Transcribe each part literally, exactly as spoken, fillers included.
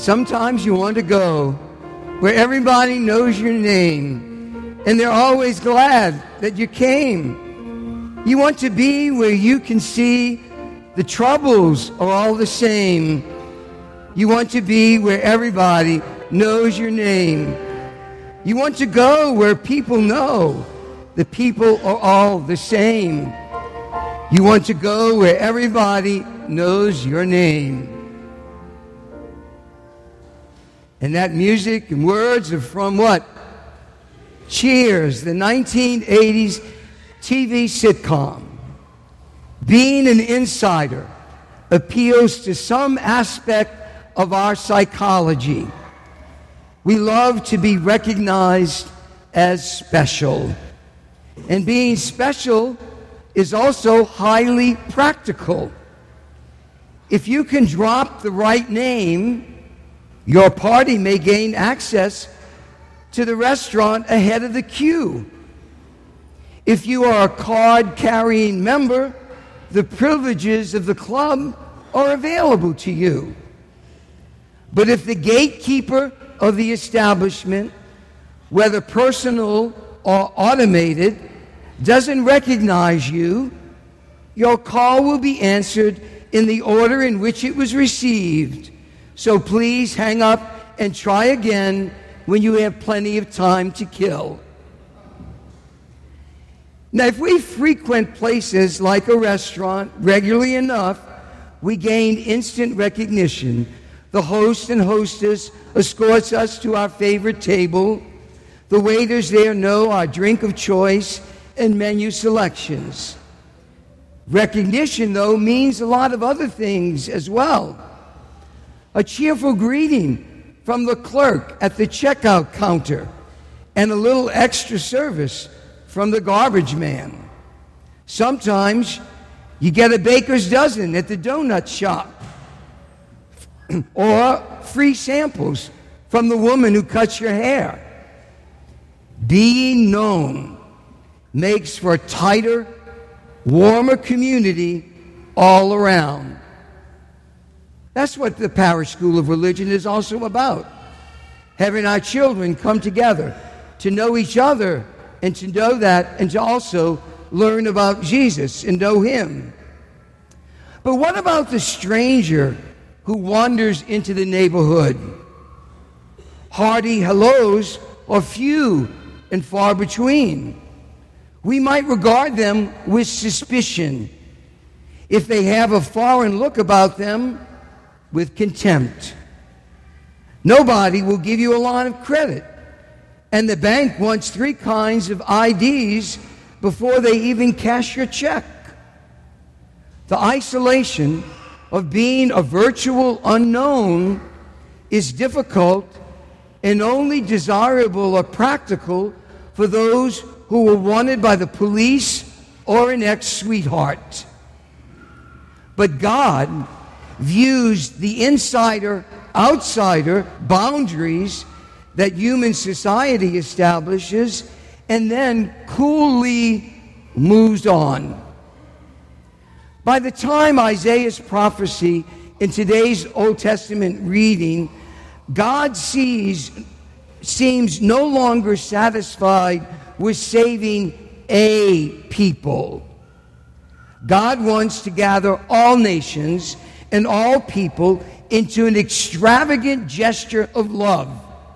Sometimes you want to go where everybody knows your name, and they're always glad that you came. You want to be where you can see the troubles are all the same. You want to be where everybody knows your name. You want to go where people know the people are all the same. You want to go where everybody knows your name. And that music and words are from what? Cheers, the nineteen eighties T V sitcom. Being an insider appeals to some aspect of our psychology. We love to be recognized as special. And being special is also highly practical. If you can drop the right name, your party may gain access to the restaurant ahead of the queue. If you are a card-carrying member, the privileges of the club are available to you. But if the gatekeeper of the establishment, whether personal or automated, doesn't recognize you, your call will be answered in the order in which it was received. So please hang up and try again when you have plenty of time to kill. Now, if we frequent places like a restaurant regularly enough, we gain instant recognition. The host and hostess escorts us to our favorite table. The waiters there know our drink of choice and menu selections. Recognition, though, means a lot of other things as well. A cheerful greeting from the clerk at the checkout counter, and a little extra service from the garbage man. Sometimes you get a baker's dozen at the donut shop, or free samples from the woman who cuts your hair. Being known makes for a tighter, warmer community all around. That's what the Parish School of Religion is also about. Having our children come together to know each other and to know that and to also learn about Jesus and know Him. But what about the stranger who wanders into the neighborhood? Hearty hellos are few and far between. We might regard them with suspicion. If they have a foreign look about them, with contempt. Nobody will give you a lot of credit. And the bank wants three kinds of I Ds before they even cash your check. The isolation of being a virtual unknown is difficult and only desirable or practical for those who were wanted by the police or an ex-sweetheart. But God views the insider-outsider boundaries that human society establishes and then coolly moves on. By the time Isaiah's prophecy in today's Old Testament reading, God sees, seems no longer satisfied with saving a people. God wants to gather all nations and all people into an extravagant gesture of love.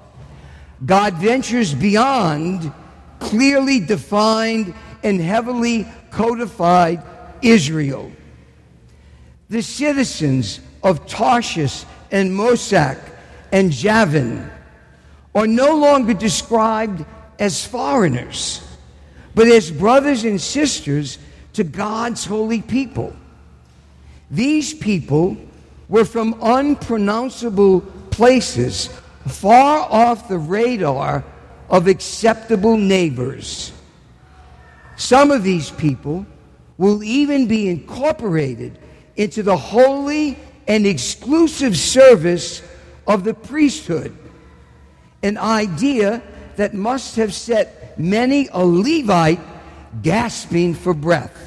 God ventures beyond clearly defined and heavily codified Israel. The citizens of Tarshish and Mosach and Javan are no longer described as foreigners, but as brothers and sisters to God's holy people. These people were from unpronounceable places, far off the radar of acceptable neighbors. Some of these people will even be incorporated into the holy and exclusive service of the priesthood, an idea that must have set many a Levite gasping for breath.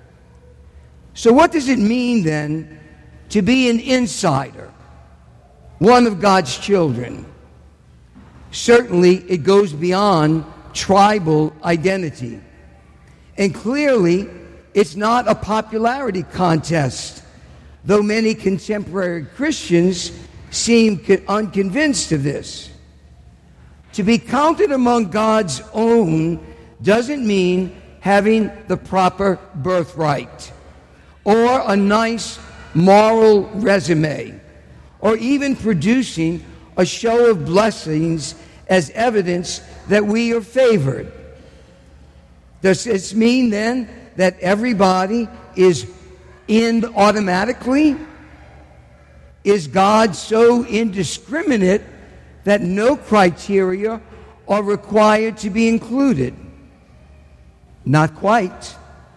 So what does it mean then to be an insider? one of God's children. Certainly, it goes beyond tribal identity. And clearly, it's not a popularity contest, though many contemporary Christians seem unconvinced of this. To be counted among God's own doesn't mean having the proper birthright, or a nice moral resume, or even producing a show of blessings as evidence that we are favored. Does this mean then that everybody is in automatically? Is God so indiscriminate that no criteria are required to be included? Not quite.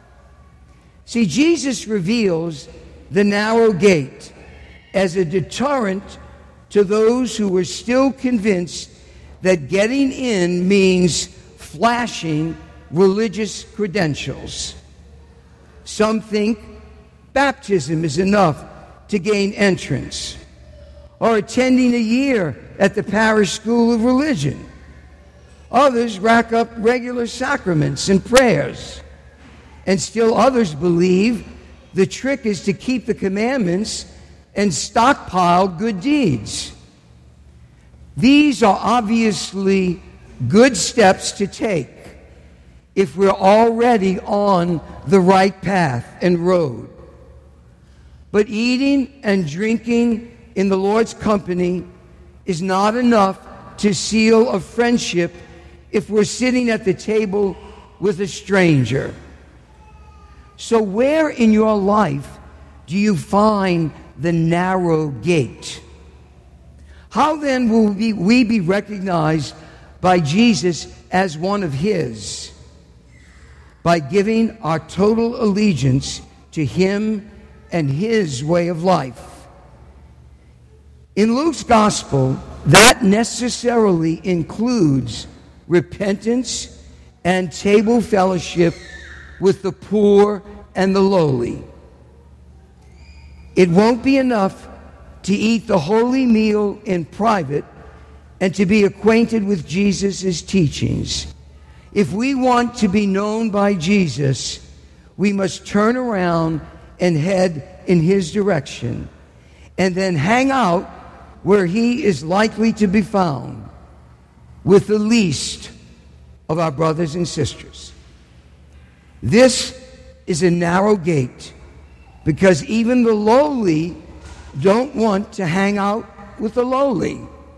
See, Jesus reveals the narrow gate as a deterrent to those who are still convinced that getting in means flashing religious credentials. Some think baptism is enough to gain entrance, or attending a year at the parish school of religion. Others rack up regular sacraments and prayers. And still others believe the trick is to keep the commandments and stockpile good deeds. These are obviously good steps to take if we're already on the right path and road. But eating and drinking in the Lord's company is not enough to seal a friendship if we're sitting at the table with a stranger. So where in your life do you find the narrow gate? How then will we, we be recognized by Jesus as one of his? By giving our total allegiance to him and his way of life. In Luke's gospel, that necessarily includes repentance and table fellowship with the poor and the lowly. It won't be enough to eat the holy meal in private and to be acquainted with Jesus' teachings. If we want to be known by Jesus, we must turn around and head in his direction, and then hang out where he is likely to be found, with the least of our brothers and sisters. This is a narrow gate, because even the lowly don't want to hang out with the lowly.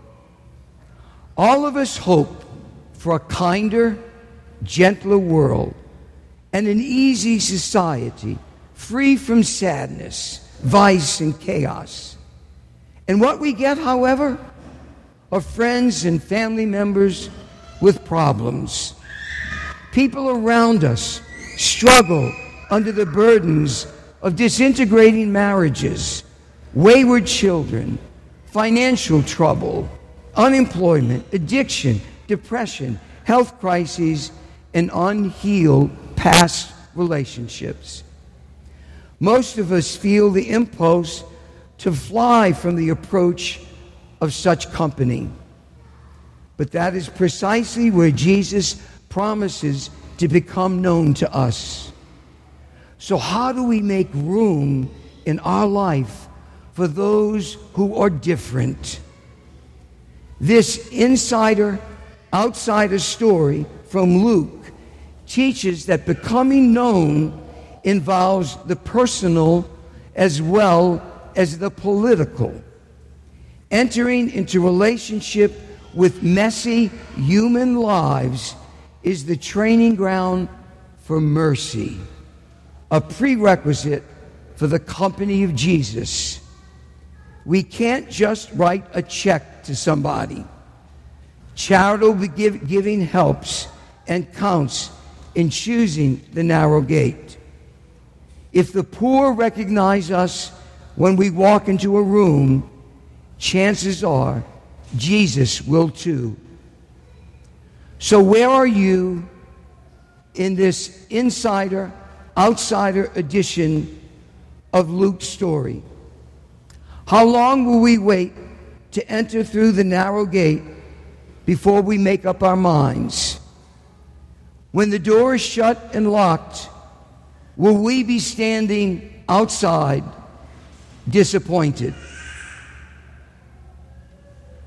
All of us hope for a kinder, gentler world and an easy society, free from sadness, vice, and chaos. And what we get, however, are friends and family members with problems. People around us struggle under the burdens of disintegrating marriages, wayward children, financial trouble, unemployment, addiction, depression, health crises, and unhealed past relationships. Most of us feel the impulse to fly from the approach of such company. But that is precisely where Jesus promises to become known to us. So how do we make room in our life for those who are different? This insider-outsider story from Luke teaches that becoming known involves the personal as well as the political. Entering into relationship with messy human lives is the training ground for mercy, a prerequisite for the company of Jesus. We can't just write a check to somebody. Charitable give, giving helps and counts in choosing the narrow gate. If the poor recognize us when we walk into a room, chances are Jesus will too. So where are you in this insider-outsider edition of Luke's story? How long will we wait to enter through the narrow gate before we make up our minds? When the door is shut and locked, will we be standing outside disappointed?